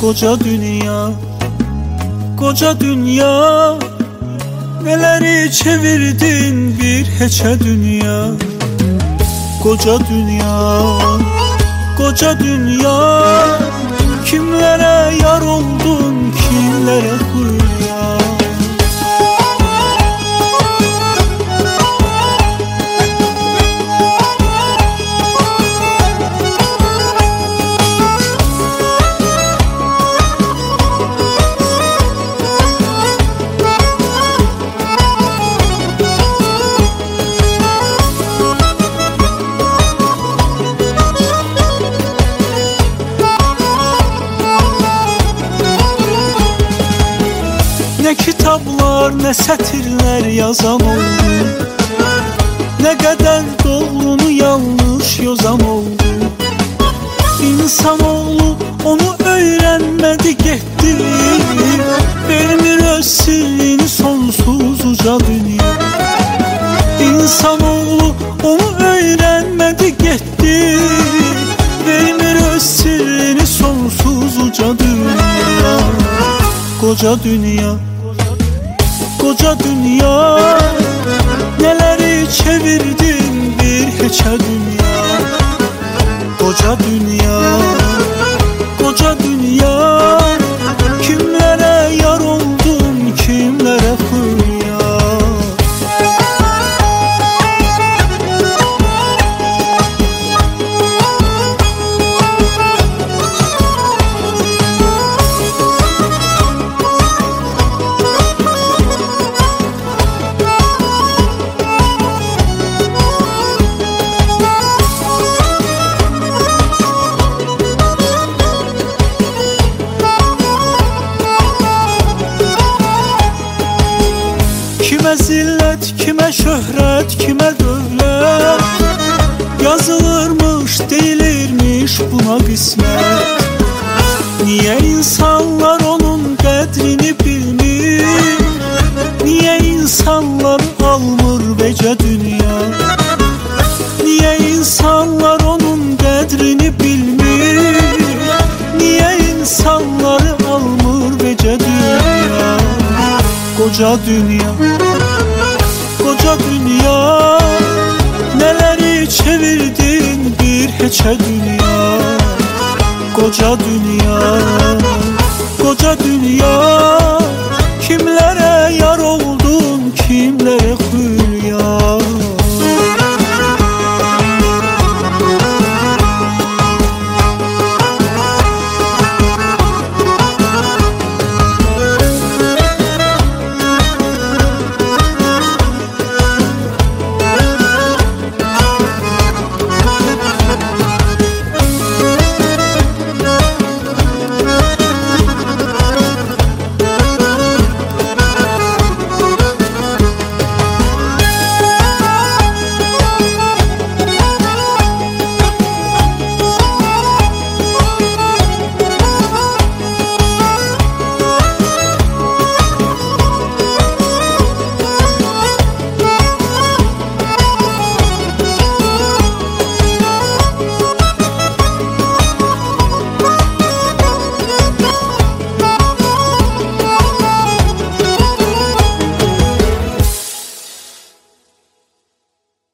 Koca dünya, koca dünya, neleri çevirdin bir heçe dünya. Koca dünya, koca dünya, kimlere yar oldun, kimlere hülya. Ne kitaplar ne satirler yazan oldu, ne kadar doğrunu yanlış yazan oldu. İnsanoğlu onu öğrenmedi gitti, vermir öz sirrini sonsuz uca dünya. İnsanoğlu onu öğrenmedi gitti, vermir öz sirrini sonsuz uca dünya. Koca dünya, koca dünya, neleri çevirdin bir heçe dünya. Koca dünya, koca dünya, kimlere yar oldun, kimlere hülya. Kime zillet, kime şöhret, kime dövlet, yazılırmış, değilirmiş buna kısmet. Niye insanlar onun kadrini bilmir, niye insanlar almır bece dünya. Niye insanlar onun kadrini bilmir, niye insanlar almır bece dünya. Koca dünya, koca dünya, neleri çevirdin bir heçe dünya. Koca dünya, koca dünya,